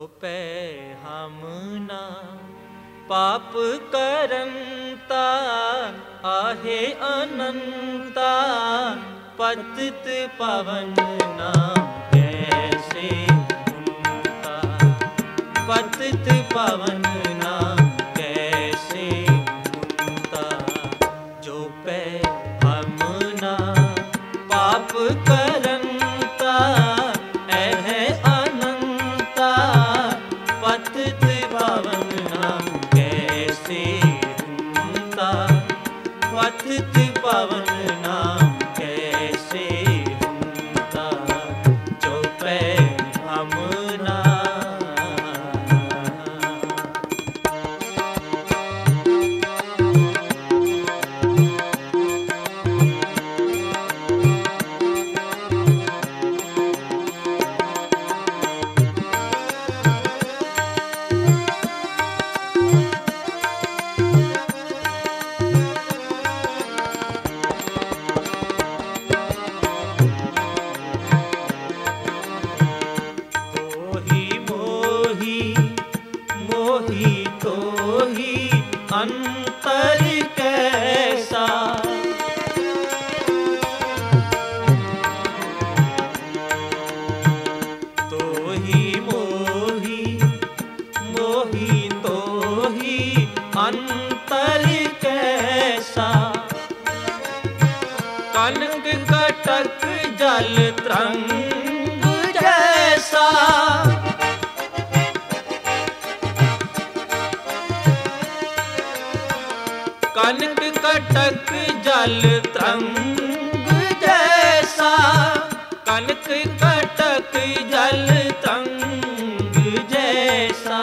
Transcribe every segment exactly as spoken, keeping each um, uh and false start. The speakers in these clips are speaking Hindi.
पै हम ना पाप करंता आहे अनंता पतित पावन नाम कैसे उनका पतित पावन नाम कैसे उनका जो पै हम ना पाप करंता है अनंता पतित पावन नाम कैसे उनका पतित पावन नाम कैसे उनका जो पै हम ना अंतर कैसा तो ही मोही मोही तो ही अंतर कैसा कनक कटक जल तरंग जैसा कनक कटक जल तरंग जैसा कनक कटक जल तरंग जैसा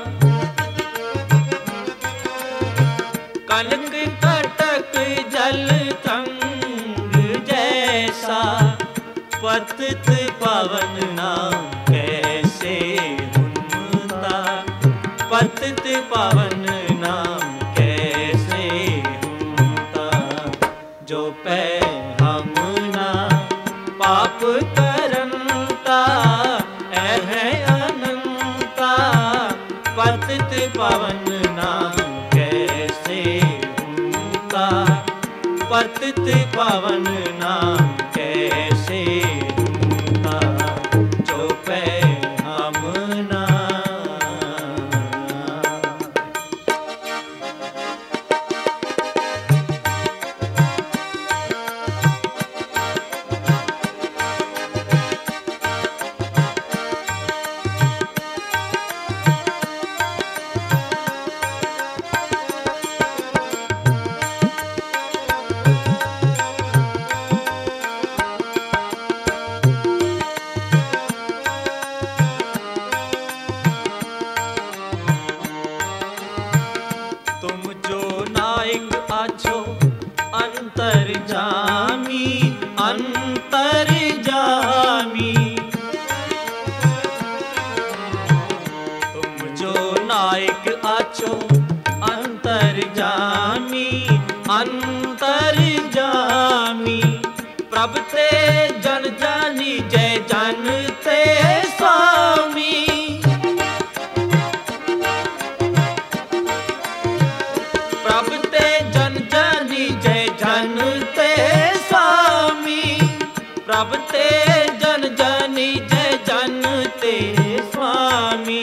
कनक कटक जल तरंग जैसा पतित पावन नाम कैसे उनका पतित पावन नाम जो पै हम ना पाप करंता है अनंता पतित पावन नाम कैसे उनका पतित पावन नाम कैसे उनका जो पै हम ना आछो अंतर जामी अंतर जामी तुम जो नायक आछो अंतर जामी अंतर जामी प्रभ ते जन जानी जय जन ते स्वामी प्रभ ते जन जानी जय जन ते स्वामी प्रभ ते जन जानी जय जन ते स्वामी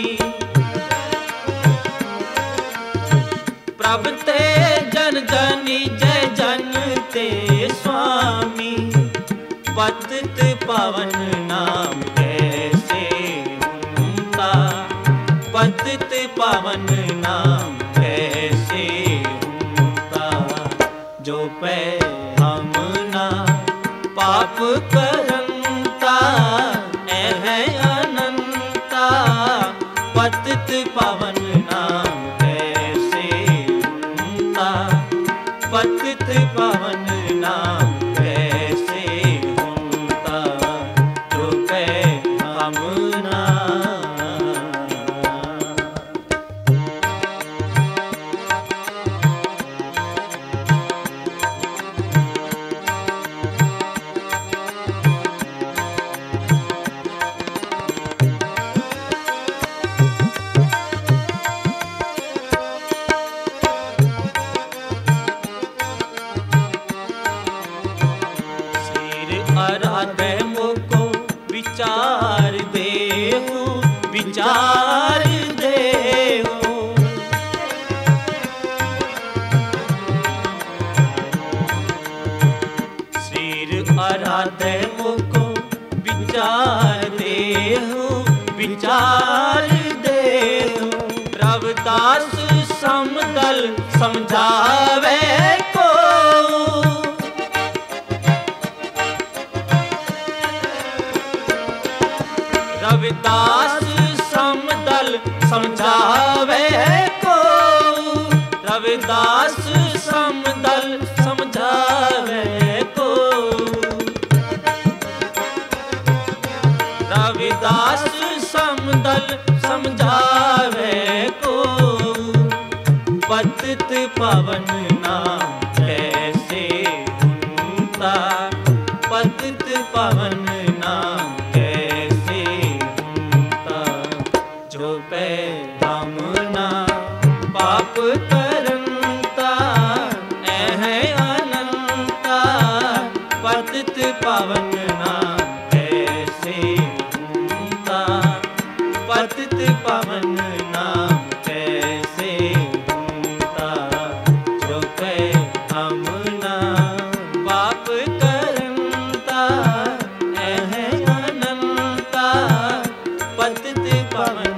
प्रभ ते जन जानी जय जन ते स्वामी पतित पावन नाम कैसे उनका पतित पावन नाम कैसे जो पै हम ना पाप करंता है अनंता पतित पावन नाम कैसे उनका पतित पावन नाम कैसे उनका जो पै हम ना विचार देहूं। रविदास समदल समझावे को, रविदास समदल समझावे को, रविदास समदल समझावे को, रविदास समदल समझावे को। पतित पावन नाम कैसे उनका, पतित पावन नाम कैसे उनका। जो पे हमना पाप करंता, ऐह अनंता, पतित पावन नाम कैसे उनका, पतित पावन नाम कैसे उनका। जो पे हमना पाप करंता, ऐह अनंता, पतित पावन